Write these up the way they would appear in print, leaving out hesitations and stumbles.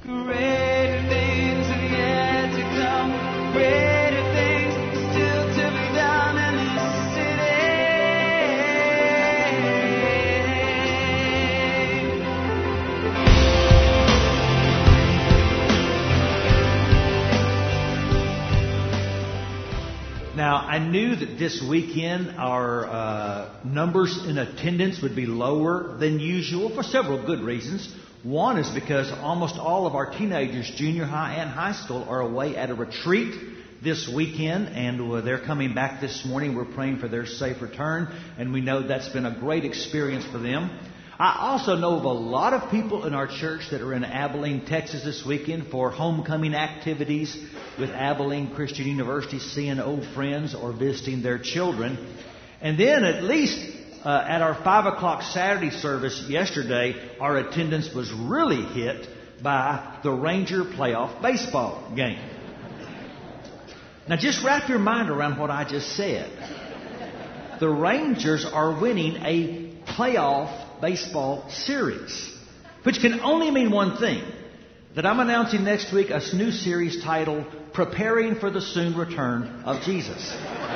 Greater things are yet to come. Greater things still to be done in this city. Now, I knew that this weekend our numbers in attendance would be lower than usual for several good reasons. One is because almost all of our teenagers, junior high and high school, are away at a retreat this weekend, and they're coming back this morning. We're praying for their safe return, and we know that's been a great experience for them. I also know of a lot of people in our church that are in Abilene, Texas this weekend for homecoming activities with Abilene Christian University, seeing old friends or visiting their children. And then at least at our 5 o'clock Saturday service yesterday, our attendance was really hit by the Ranger playoff baseball game. Now just wrap your mind around what I just said. The Rangers are winning a playoff baseball series, which can only mean one thing, that I'm announcing next week a new series titled Preparing for the Soon Return of Jesus.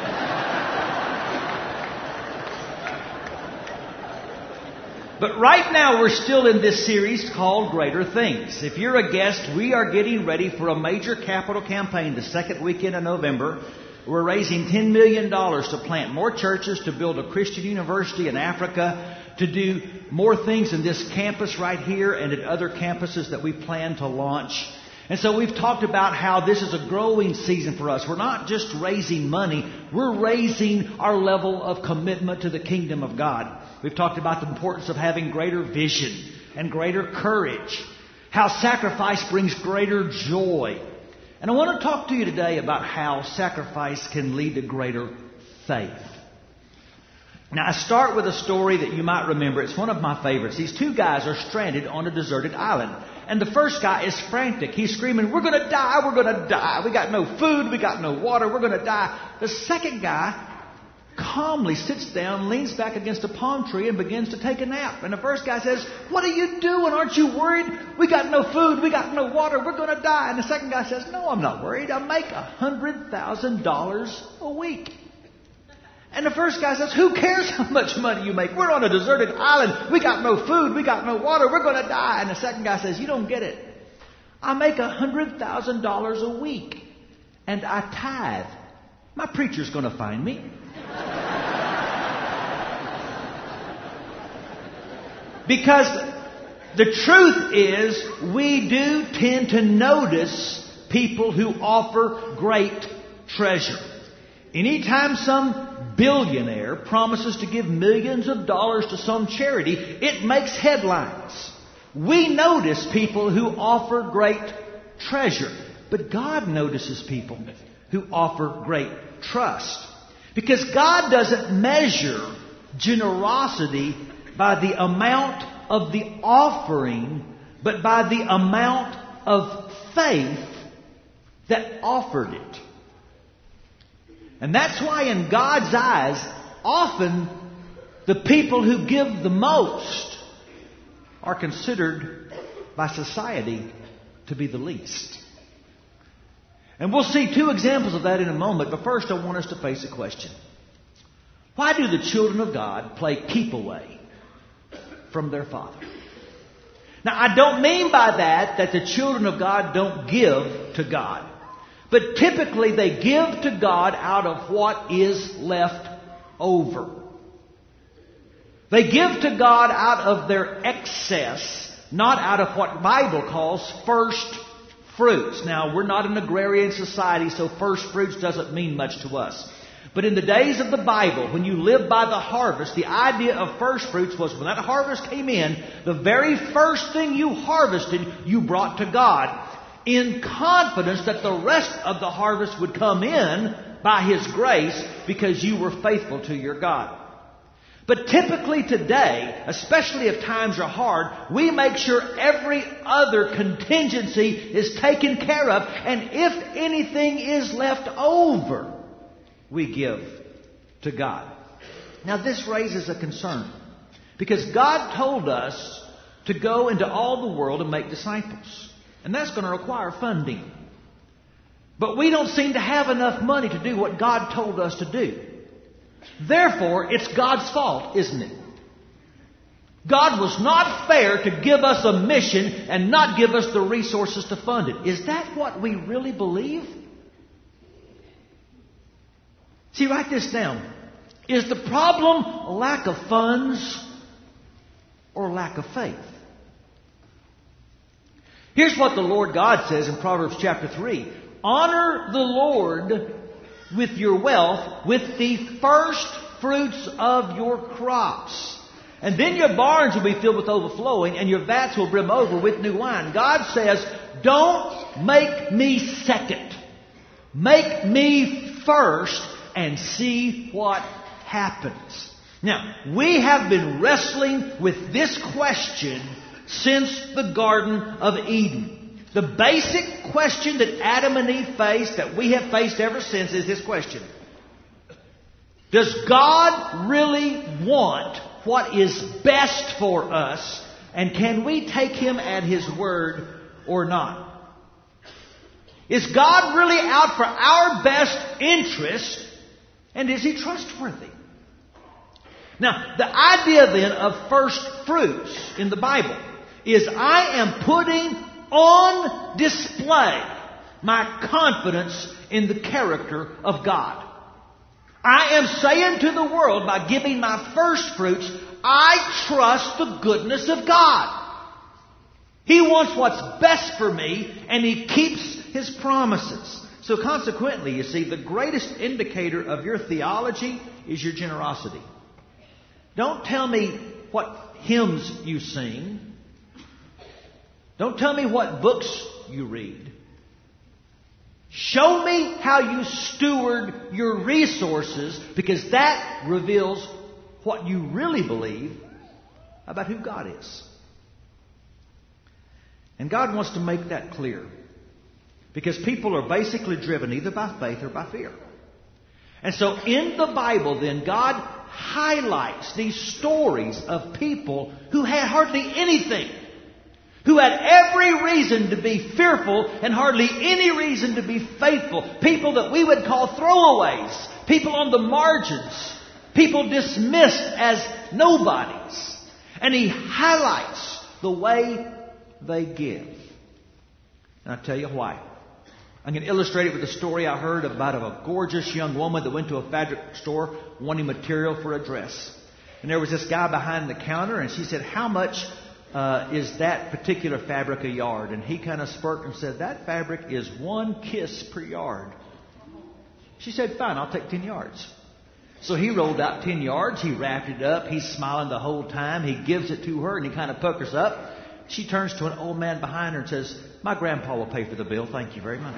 But right now we're still in this series called Greater Things. If you're a guest, we are getting ready for a major capital campaign the second weekend of November. We're raising $10 million to plant more churches, to build a Christian university in Africa, to do more things in this campus right here and at other campuses that we plan to launch. And so we've talked about how this is a growing season for us. We're not just raising money, we're raising our level of commitment to the kingdom of God. We've talked about the importance of having greater vision and greater courage, how sacrifice brings greater joy. And I want to talk to you today about how sacrifice can lead to greater faith. Now, I start with a story that you might remember. It's one of my favorites. These two guys are stranded on a deserted island. And the first guy is frantic. He's screaming, "We're going to die, we're going to die. We got no food, we got no water, we're going to die." The second guy calmly sits down, leans back against a palm tree and begins to take a nap. And the first guy says, "What are you doing? Aren't you worried? We got no food, we got no water, we're going to die." And the second guy says, "No, I'm not worried. I make $100,000 a week." And the first guy says, "Who cares how much money you make? We're on a deserted island. We got no food. We got no water. We're going to die." And the second guy says, "You don't get it. I make $100,000 a week. And I tithe. My preacher's going to find me." Because the truth is, we do tend to notice people who offer great treasure. Anytime some billionaire promises to give millions of dollars to some charity, it makes headlines. We notice people who offer great treasure. But God notices people who offer great trust. Because God doesn't measure generosity by the amount of the offering, but by the amount of faith that offered it. And that's why in God's eyes, often the people who give the most are considered by society to be the least. And we'll see two examples of that in a moment, but first I want us to face a question. Why do the children of God play keep away from their Father? Now, I don't mean by that the children of God don't give to God. But typically they give to God out of what is left over. They give to God out of their excess, not out of what the Bible calls first fruits. Now, we're not an agrarian society, so first fruits doesn't mean much to us. But in the days of the Bible, when you lived by the harvest, the idea of first fruits was when that harvest came in, the very first thing you harvested, you brought to God, in confidence that the rest of the harvest would come in by His grace because you were faithful to your God. But typically today, especially if times are hard, we make sure every other contingency is taken care of, and if anything is left over, we give to God. Now this raises a concern, because God told us to go into all the world and make disciples. And that's going to require funding. But we don't seem to have enough money to do what God told us to do. Therefore, it's God's fault, isn't it? God was not fair to give us a mission and not give us the resources to fund it. Is that what we really believe? See, write this down. Is the problem lack of funds or lack of faith? Here's what the Lord God says in Proverbs chapter 3. Honor the Lord with your wealth, with the first fruits of your crops. And then your barns will be filled with overflowing, and your vats will brim over with new wine. God says, don't make me second. Make me first and see what happens. Now, we have been wrestling with this question since the Garden of Eden. The basic question that Adam and Eve faced, that we have faced ever since, is this question. Does God really want what is best for us, and can we take Him at His word or not? Is God really out for our best interest, and is He trustworthy? Now, the idea then of first fruits in the Bible is I am putting on display my confidence in the character of God. I am saying to the world by giving my first fruits, I trust the goodness of God. He wants what's best for me, and He keeps His promises. So consequently, you see, the greatest indicator of your theology is your generosity. Don't tell me what hymns you sing. Don't tell me what books you read. Show me how you steward your resources, because that reveals what you really believe about who God is. And God wants to make that clear, because people are basically driven either by faith or by fear. And so in the Bible then, God highlights these stories of people who had hardly anything, who had every reason to be fearful and hardly any reason to be faithful. People that we would call throwaways, people on the margins, people dismissed as nobodies. And He highlights the way they give. And I'll tell you why. I'm going to illustrate it with a story I heard about a gorgeous young woman that went to a fabric store wanting material for a dress. And there was this guy behind the counter, and she said, how much is that particular fabric a yard? And he kind of smirked and said, that fabric is 1 kiss per yard. She said, fine, I'll take 10 yards. So he rolled out 10 yards. He wrapped it up. He's smiling the whole time. He gives it to her, and he kind of puckers up. She turns to an old man behind her and says, my grandpa will pay for the bill. Thank you very much.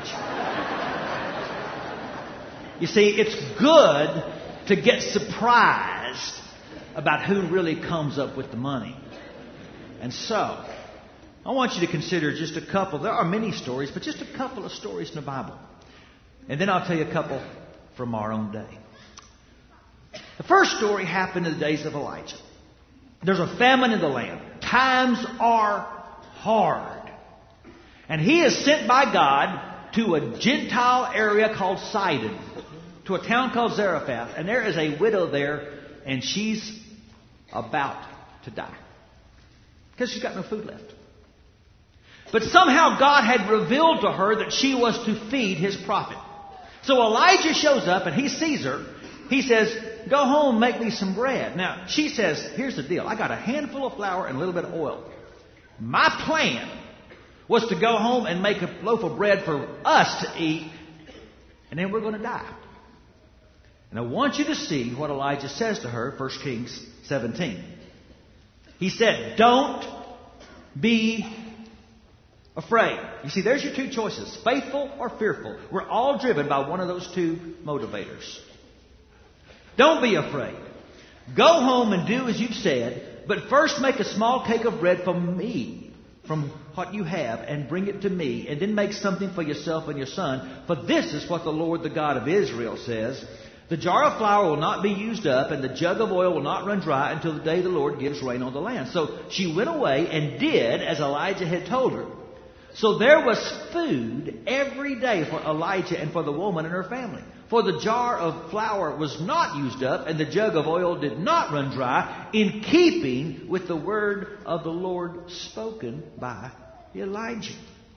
You see, it's good to get surprised about who really comes up with the money. And so, I want you to consider just a couple. There are many stories, but just a couple of stories in the Bible. And then I'll tell you a couple from our own day. The first story happened in the days of Elijah. There's a famine in the land. Times are hard. And he is sent by God to a Gentile area called Sidon, to a town called Zarephath. And there is a widow there, and she's about to die, because she's got no food left. But somehow God had revealed to her that she was to feed His prophet. So Elijah shows up and he sees her. He says, go home, make me some bread. Now, she says, here's the deal. I got a handful of flour and a little bit of oil. My plan was to go home and make a loaf of bread for us to eat, and then we're going to die. And I want you to see what Elijah says to her, 1 Kings 17. He said, don't be afraid. You see, there's your two choices, faithful or fearful. We're all driven by one of those two motivators. Don't be afraid. Go home and do as you've said, but first make a small cake of bread for me, from what you have, and bring it to me, and then make something for yourself and your son. For this is what the Lord, the God of Israel, says. The jar of flour will not be used up, and the jug of oil will not run dry until the day the Lord gives rain on the land. So she went away and did as Elijah had told her. So there was food every day for Elijah and for the woman and her family. For the jar of flour was not used up, and the jug of oil did not run dry, in keeping with the word of the Lord spoken by Elijah.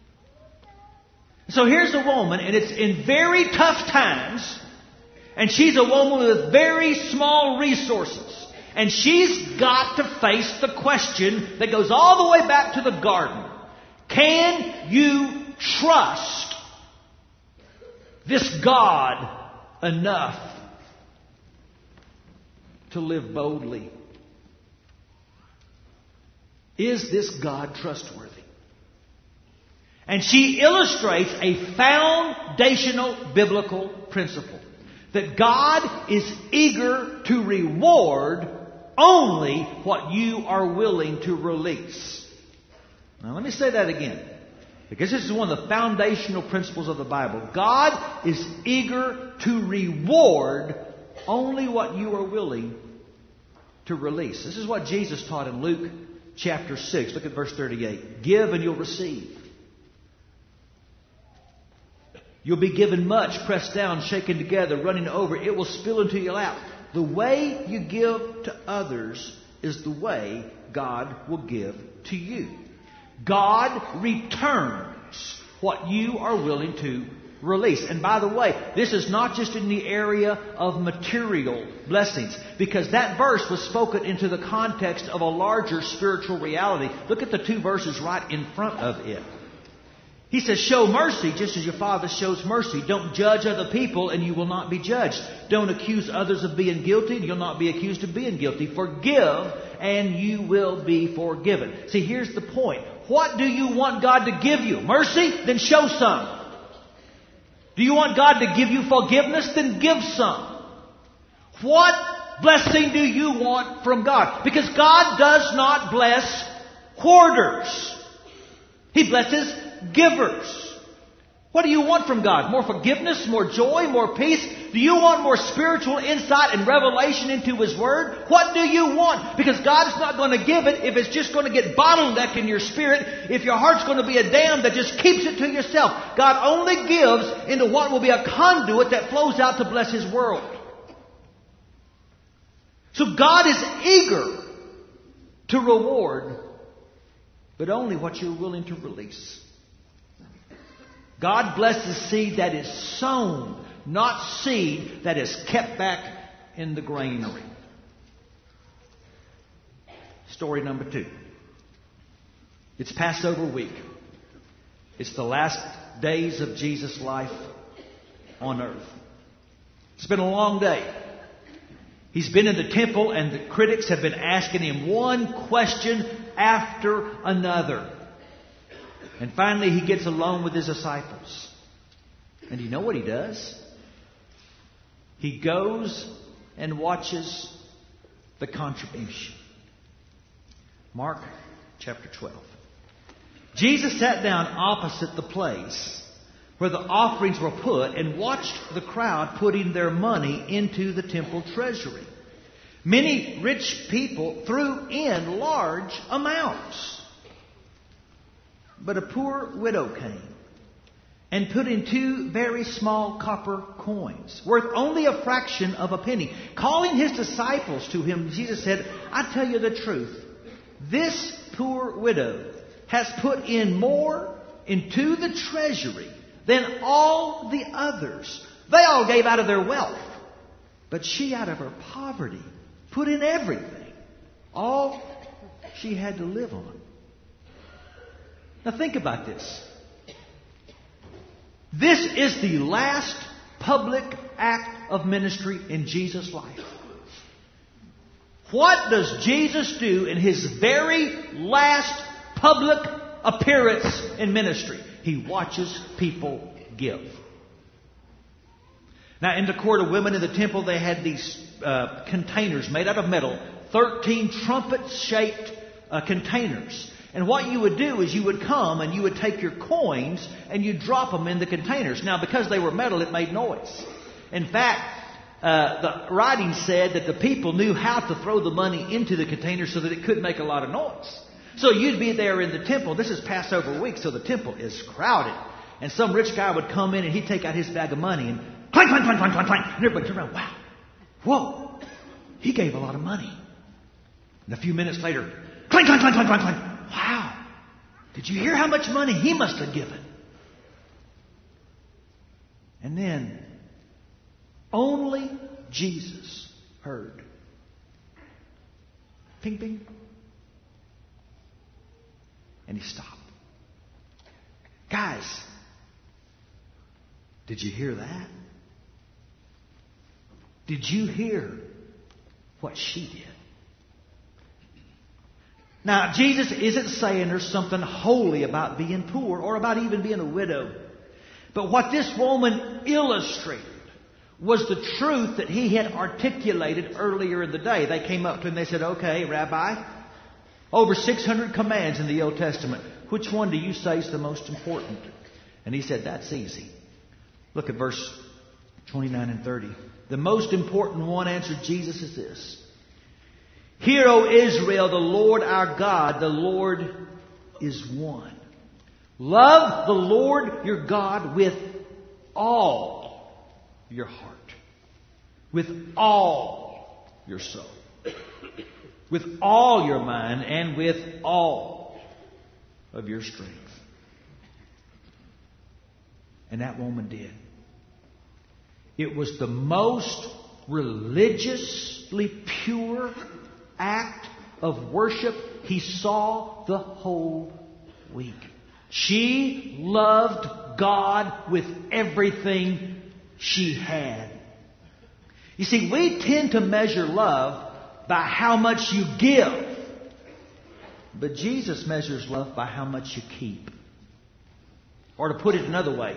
So here's a woman, and it's in very tough times, and she's a woman with very small resources. And she's got to face the question that goes all the way back to the garden. Can you trust this God enough to live boldly? Is this God trustworthy? And she illustrates a foundational biblical principle that God is eager to reward only what you are willing to release. Now let me say that again, because this is one of the foundational principles of the Bible. God is eager to reward only what you are willing to release. This is what Jesus taught in Luke chapter 6. Look at verse 38. Give and you'll receive. You'll be given much, pressed down, shaken together, running over. It will spill into your lap. The way you give to others is the way God will give to you. God returns what you are willing to release. And by the way, this is not just in the area of material blessings, because that verse was spoken into the context of a larger spiritual reality. Look at the two verses right in front of it. He says, show mercy just as your Father shows mercy. Don't judge other people and you will not be judged. Don't accuse others of being guilty and you'll not be accused of being guilty. Forgive and you will be forgiven. See, here's the point. What do you want God to give you? Mercy? Then show some. Do you want God to give you forgiveness? Then give some. What blessing do you want from God? Because God does not bless hoarders. He blesses givers. What do you want from God? More forgiveness, more joy, more peace? Do you want more spiritual insight and revelation into His Word? What do you want? Because God's not going to give it if it's just going to get bottlenecked in your spirit, if your heart's going to be a dam that just keeps it to yourself. God only gives into what will be a conduit that flows out to bless His world. So God is eager to reward, but only what you're willing to release. God blesses seed that is sown, not seed that is kept back in the granary. Story number 2. It's Passover week. It's the last days of Jesus' life on earth. It's been a long day. He's been in the temple and the critics have been asking him one question after another. And finally he gets alone with his disciples. And do you know what he does? He goes and watches the contribution. Mark chapter 12. Jesus sat down opposite the place where the offerings were put and watched the crowd putting their money into the temple treasury. Many rich people threw in large amounts. But a poor widow came and put in 2 very small copper coins, worth only a fraction of a penny. Calling his disciples to him, Jesus said, I tell you the truth. This poor widow has put in more into the treasury than all the others. They all gave out of their wealth, but she out of her poverty put in everything, all she had to live on. Now think about this. This is the last public act of ministry in Jesus' life. What does Jesus do in His very last public appearance in ministry? He watches people give. Now in the court of women in the temple, they had these containers made out of metal, 13 trumpet-shaped containers. And what you would do is you would come and you would take your coins and you'd drop them in the containers. Now, because they were metal, it made noise. In fact, the writing said that the people knew how to throw the money into the containers so that it couldn't make a lot of noise. So you'd be there in the temple. This is Passover week, so the temple is crowded. And some rich guy would come in and he'd take out his bag of money and clank, clank, clank, clank, clank, clank. And everybody turned around. Wow. Whoa. He gave a lot of money. And a few minutes later, clank, clank, clank, clank, clank, clank. Wow. Did you hear how much money he must have given? And then only Jesus heard. Ping, ping. And he stopped. Guys, did you hear that? Did you hear what she did? Now, Jesus isn't saying there's something holy about being poor or about even being a widow. But what this woman illustrated was the truth that he had articulated earlier in the day. They came up to him and they said, okay, Rabbi, over 600 commands in the Old Testament. Which one do you say is the most important? And he said, that's easy. Look at verse 29 and 30. The most important one, answered Jesus, is this. Hear, O Israel, the Lord our God, the Lord is one. Love the Lord your God with all your heart, with all your soul, with all your mind, and with all of your strength. And that woman did. It was the most religiously pure act of worship he saw the whole week. She loved God with everything she had. You see, we tend to measure love by how much you give. But Jesus measures love by how much you keep. Or to put it another way,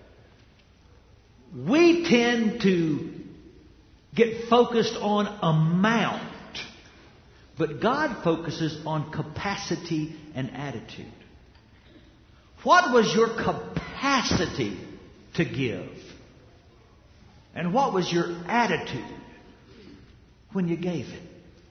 we tend to get focused on amount, but God focuses on capacity and attitude. What was your capacity to give? And what was your attitude when you gave it?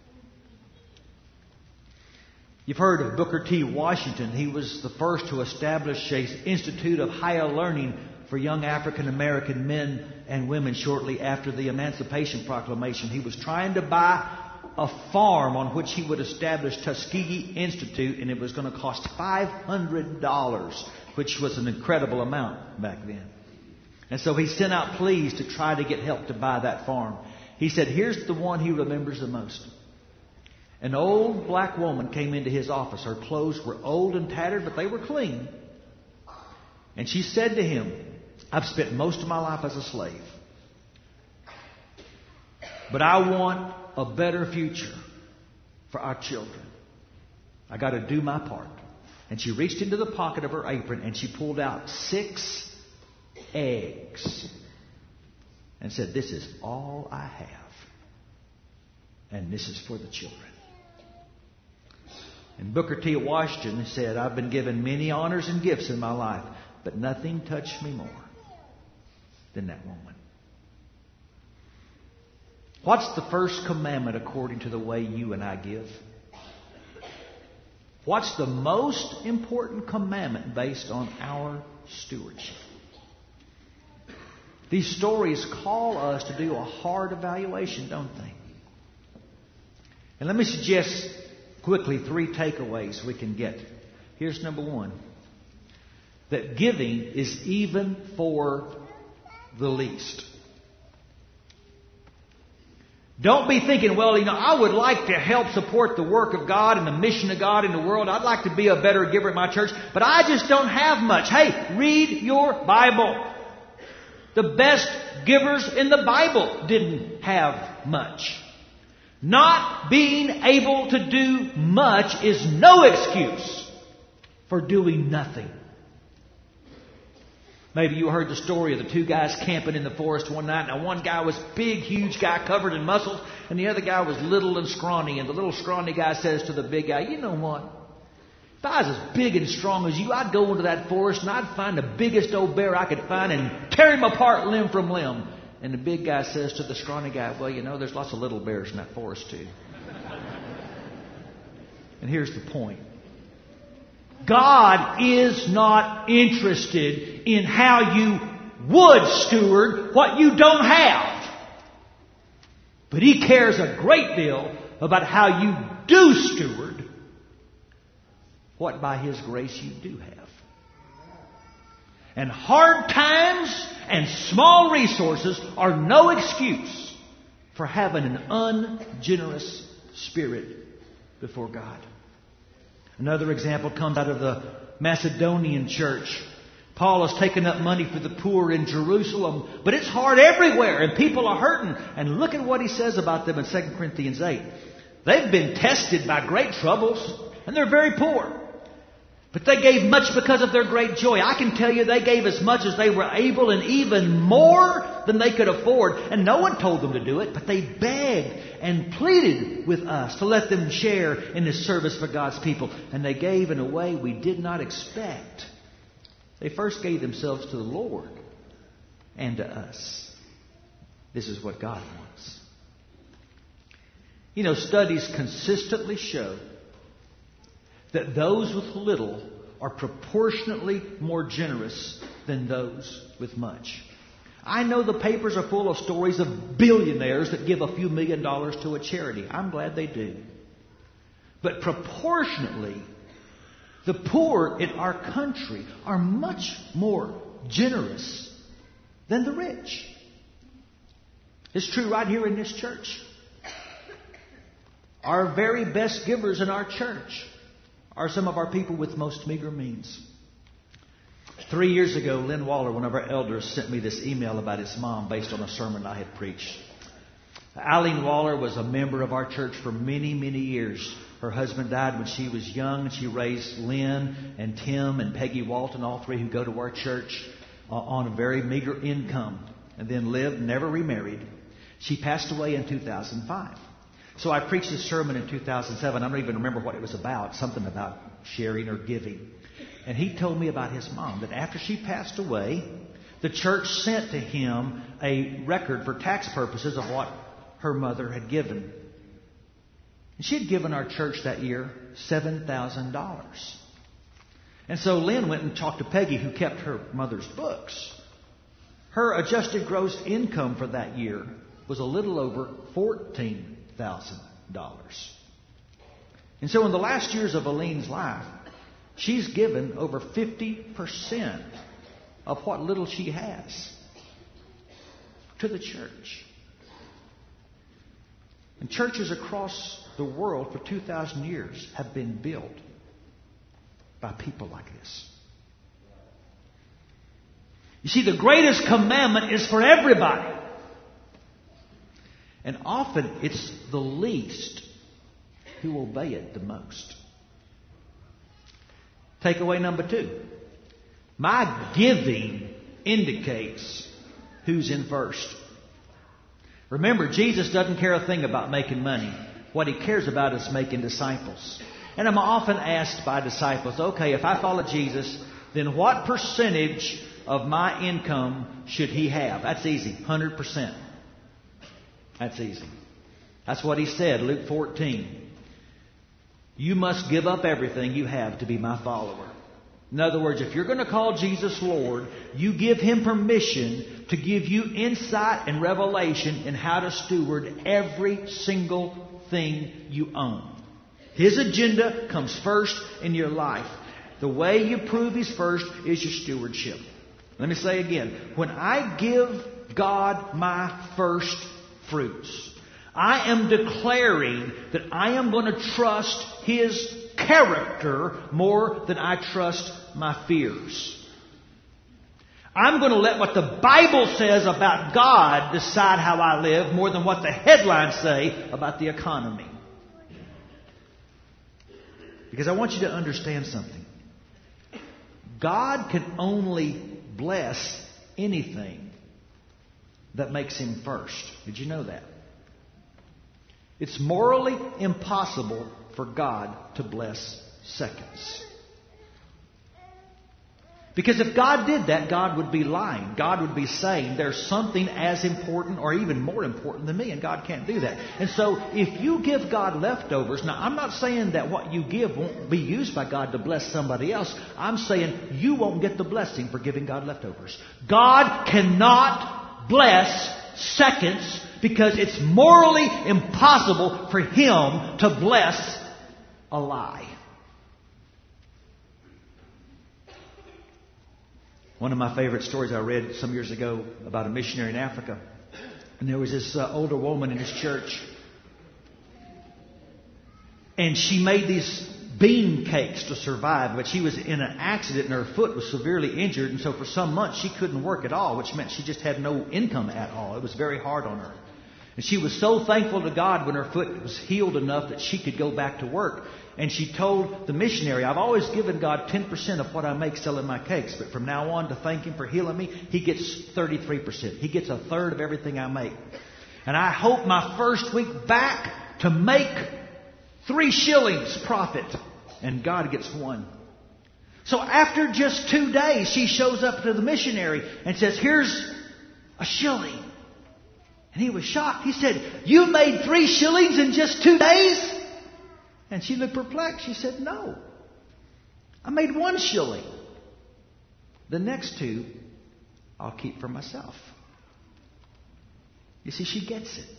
You've heard of Booker T. Washington. He was the first to establish an institute of higher learning for young African American men and women shortly after the Emancipation Proclamation. He was trying to buy a farm on which he would establish Tuskegee Institute, and it was going to cost $500, which was an incredible amount back then. And so he sent out pleas to try to get help to buy that farm. He said, here's the one he remembers the most. An old black woman came into his office. Her clothes were old and tattered, but they were clean. And she said to him, I've spent most of my life as a slave, but I want a better future for our children. I got to do my part. And she reached into the pocket of her apron and she pulled out 6 eggs and said, this is all I have. And this is for the children. And Booker T. Washington said, I've been given many honors and gifts in my life, but nothing touched me more than that woman. What's the first commandment according to the way you and I give? What's the most important commandment based on our stewardship? These stories call us to do a hard evaluation, don't they? And let me suggest quickly 3 takeaways we can get. Here's number 1. That giving is even for the least. Don't be thinking, well, I would like to help support the work of God and the mission of God in the world. I'd like to be a better giver at my church, but I just don't have much. Hey, read your Bible. The best givers in the Bible didn't have much. Not being able to do much is no excuse for doing nothing. Maybe you heard the story of the 2 guys camping in the forest one night. Now, one guy was big, huge guy covered in muscles, and the other guy was little and scrawny. And the little scrawny guy says to the big guy, you know what? If I was as big and strong as you, I'd go into that forest and I'd find the biggest old bear I could find and tear him apart limb from limb. And the big guy says to the scrawny guy, well, there's lots of little bears in that forest too. And here's the point. God is not interested in how you would steward what you don't have. But He cares a great deal about how you do steward what by His grace you do have. And hard times and small resources are no excuse for having an ungenerous spirit before God. Another example comes out of the Macedonian church. Paul has taken up money for the poor in Jerusalem, but it's hard everywhere and people are hurting. And look at what he says about them in 2 Corinthians 8. They've been tested by great troubles and they're very poor. But they gave much because of their great joy. I can tell you they gave as much as they were able and even more than they could afford. And no one told them to do it, but they begged and pleaded with us to let them share in this service for God's people. And they gave in a way we did not expect. They first gave themselves to the Lord and to us. This is what God wants. You know, studies consistently show that those with little are proportionately more generous than those with much. I know the papers are full of stories of billionaires that give a few $1 million to a charity. I'm glad they do. But proportionately, the poor in our country are much more generous than the rich. It's true right here in this church. Our very best givers in our church are some of our people with most meager means. 3 years ago, Lynn Waller, one of our elders, sent me this email about his mom based on a sermon I had preached. Eileen Waller was a member of our church for many, many years. Her husband died when she was young, and she raised Lynn and Tim and Peggy Walton, all three who go to our church, on a very meager income, and then lived, never remarried. She passed away in 2005. So I preached this sermon in 2007. I don't even remember what it was about. Something about sharing or giving. And he told me about his mom, that after she passed away, the church sent to him a record for tax purposes of what her mother had given. And she had given our church that year $7,000. And so Lynn went and talked to Peggy, who kept her mother's books. Her adjusted gross income for that year was a little over $14,000. And so in the last years of Eileen's life, she's given over 50% of what little she has to the church. And churches across the world for 2,000 years have been built by people like this. You see, the greatest commandment is for everybody. And often it's the least who obey it the most. Takeaway number 2. My giving indicates who's in first. Remember, Jesus doesn't care a thing about making money. What He cares about is making disciples. And I'm often asked by disciples, okay, if I follow Jesus, then what percentage of my income should He have? That's easy, 100%. That's easy. That's what He said, Luke 14. You must give up everything you have to be my follower. In other words, if you're going to call Jesus Lord, you give Him permission to give you insight and revelation in how to steward every single thing you own. His agenda comes first in your life. The way you prove He's first is your stewardship. Let me say again. When I give God my first fruits, I am declaring that I am going to trust His character more than I trust my fears. I'm going to let what the Bible says about God decide how I live more than what the headlines say about the economy. Because I want you to understand something. God can only bless anything that makes Him first. Did you know that? It's morally impossible for God to bless seconds. Because if God did that, God would be lying. God would be saying there's something as important or even more important than me, and God can't do that. And so if you give God leftovers, now I'm not saying that what you give won't be used by God to bless somebody else. I'm saying you won't get the blessing for giving God leftovers. God cannot bless seconds because it's morally impossible for Him to bless a lie. One of my favorite stories I read some years ago about a missionary in Africa. And there was this older woman in his church. And she made these bean cakes to survive. But she was in an accident and her foot was severely injured. And so for some months she couldn't work at all, which meant she just had no income at all. It was very hard on her. And she was so thankful to God when her foot was healed enough that she could go back to work. And she told the missionary, I've always given God 10% of what I make selling my cakes. But from now on, to thank Him for healing me, He gets 33%. He gets a third of everything I make. And I hope my first week back to make 3 shillings profit. And God gets 1. So after just 2 days, she shows up to the missionary and says, here's a shilling. And he was shocked. He said, you made 3 shillings in just 2 days? And she looked perplexed. She said, no. I made 1 shilling. The next 2, I'll keep for myself. You see, she gets it.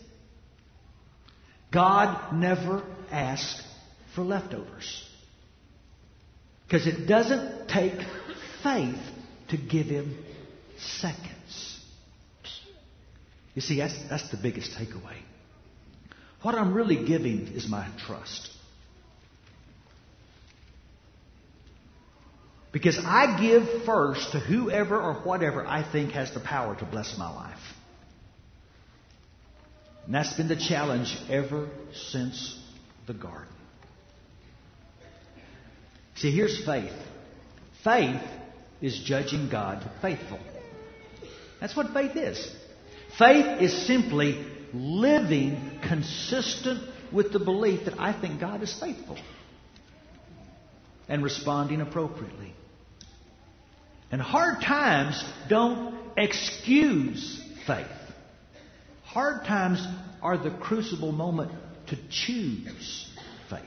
God never asks for leftovers. Because it doesn't take faith to give Him seconds. You see, that's the biggest takeaway. What I'm really giving is my trust. Because I give first to whoever or whatever I think has the power to bless my life. And that's been the challenge ever since the garden. See, here's faith. Faith is judging God faithful. That's what faith is. Faith is simply living consistent with the belief that I think God is faithful and responding appropriately. And hard times don't excuse faith. Hard times are the crucible moment to choose faith.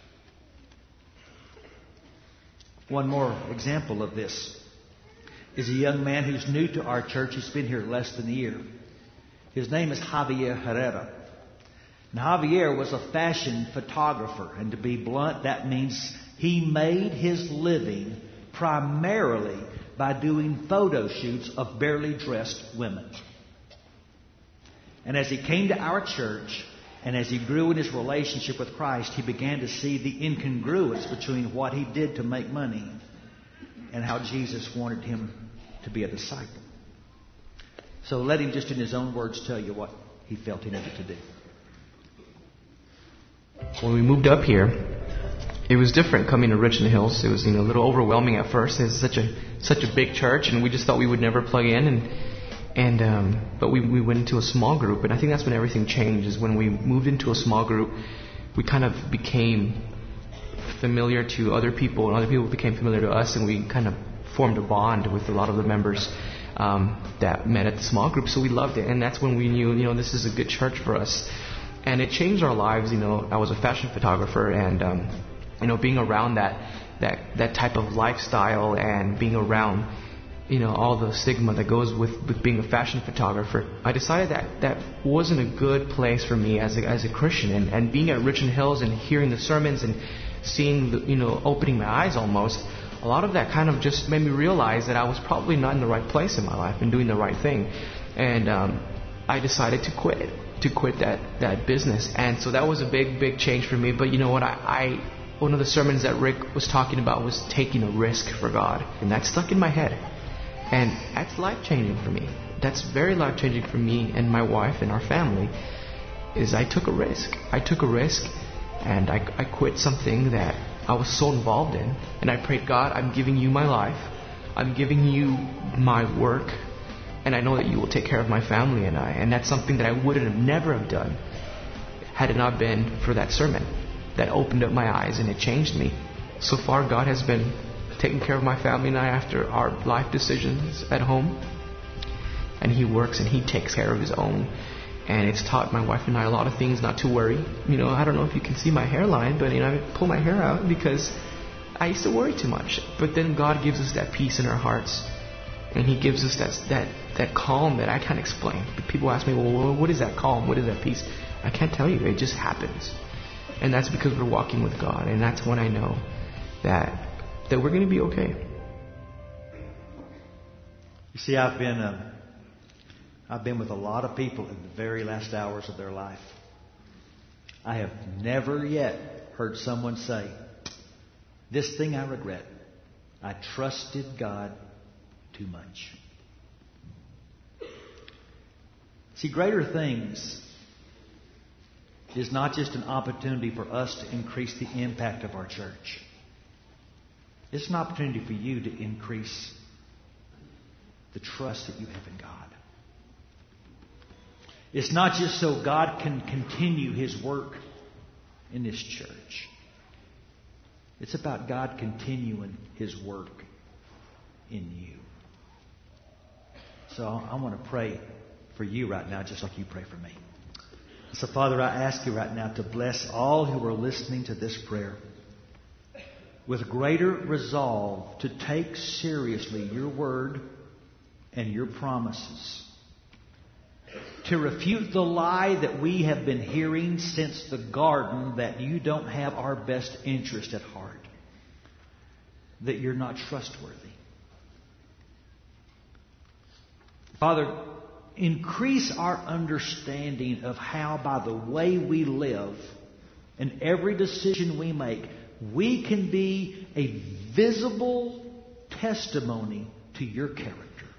One more example of this is a young man who's new to our church. He's been here less than a year. His name is Javier Herrera. And Javier was a fashion photographer. And to be blunt, that means he made his living primarily by doing photo shoots of barely dressed women. And as he came to our church, and as he grew in his relationship with Christ, he began to see the incongruence between what he did to make money and how Jesus wanted him to be a disciple. So let him just in his own words tell you what he felt he needed to do. When we moved up here, it was different coming to Richland Hills. It was a little overwhelming at first. It's such a big church, and we just thought we would never plug in. But we went into a small group, and I think that's when everything changed. Is when we moved into a small group, we kind of became familiar to other people, and other people became familiar to us, and we kind of formed a bond with a lot of the members that met at the small group. So we loved it, and that's when we knew, this is a good church for us. And it changed our lives. I was a fashion photographer, and being around that type of lifestyle and being around all the stigma that goes with being a fashion photographer, I decided that wasn't a good place for me as a Christian. And being at Richland Hills and hearing the sermons and seeing opening my eyes almost, a lot of that kind of just made me realize that I was probably not in the right place in my life and doing the right thing. And I decided to quit that business. And so that was a big change for me. But you know what? One of the sermons that Rick was talking about was taking a risk for God. And that stuck in my head. And that's life-changing for me. That's very life-changing for me and my wife and our family, is I took a risk. I took a risk, and I quit something that I was so involved in. And I prayed, God, I'm giving you my life. I'm giving you my work. And I know that you will take care of my family and I. And that's something that I wouldn't have never have done had it not been for that sermon that opened up my eyes and it changed me. So far, God has been taking care of my family and I after our life decisions at home. And He works and He takes care of His own. And it's taught my wife and I a lot of things, not to worry. I don't know if you can see my hairline, but I pull my hair out because I used to worry too much. But then God gives us that peace in our hearts. And He gives us that calm that I can't explain. People ask me, well, what is that calm? What is that peace? I can't tell you. It just happens. And that's because we're walking with God. And that's when I know that we're going to be okay. You see, I've been with a lot of people in the very last hours of their life. I have never yet heard someone say, this thing I regret. I trusted God too much. See, Greater Things is not just an opportunity for us to increase the impact of our church. It's an opportunity for you to increase the trust that you have in God. It's not just so God can continue His work in this church. It's about God continuing His work in you. So I want to pray for you right now, just like you pray for me. So, Father, I ask you right now to bless all who are listening to this prayer with greater resolve to take seriously your word and your promises, to refute the lie that we have been hearing since the garden that you don't have our best interest at heart, that you're not trustworthy. Father, increase our understanding of how by the way we live and every decision we make, we can be a visible testimony to your character.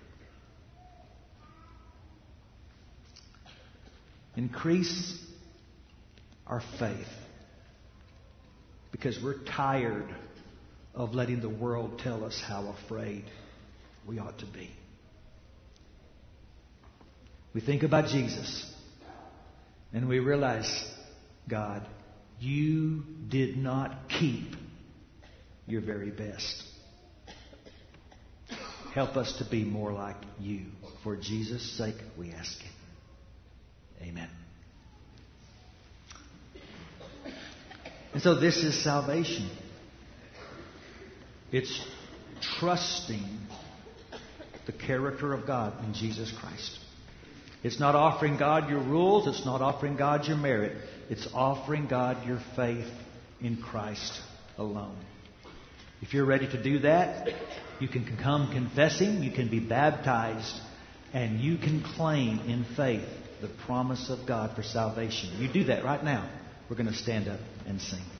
Increase our faith, because we're tired of letting the world tell us how afraid we ought to be. We think about Jesus and we realize, God, you did not keep your very best. Help us to be more like you. For Jesus' sake, we ask it. Amen. And so this is salvation. It's trusting the character of God in Jesus Christ. It's not offering God your rules. It's not offering God your merit. It's offering God your faith in Christ alone. If you're ready to do that, you can come confessing, you can be baptized, and you can claim in faith the promise of God for salvation. You do that right now. We're going to stand up and sing.